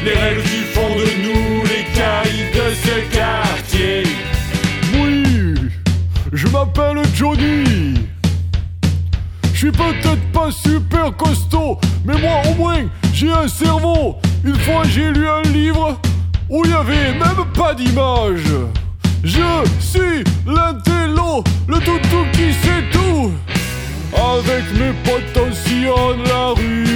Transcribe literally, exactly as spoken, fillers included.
les règles qui font de nous les caïds de ce quartier. Oui, je m'appelle Johnny. Je suis peut-être pas super costaud, mais moi au moins j'ai un cerveau. Une fois j'ai lu un livre où il y avait même pas d'image. Je suis l'intello, le toutou qui sait tout. Avec mes potes on sillonne la rue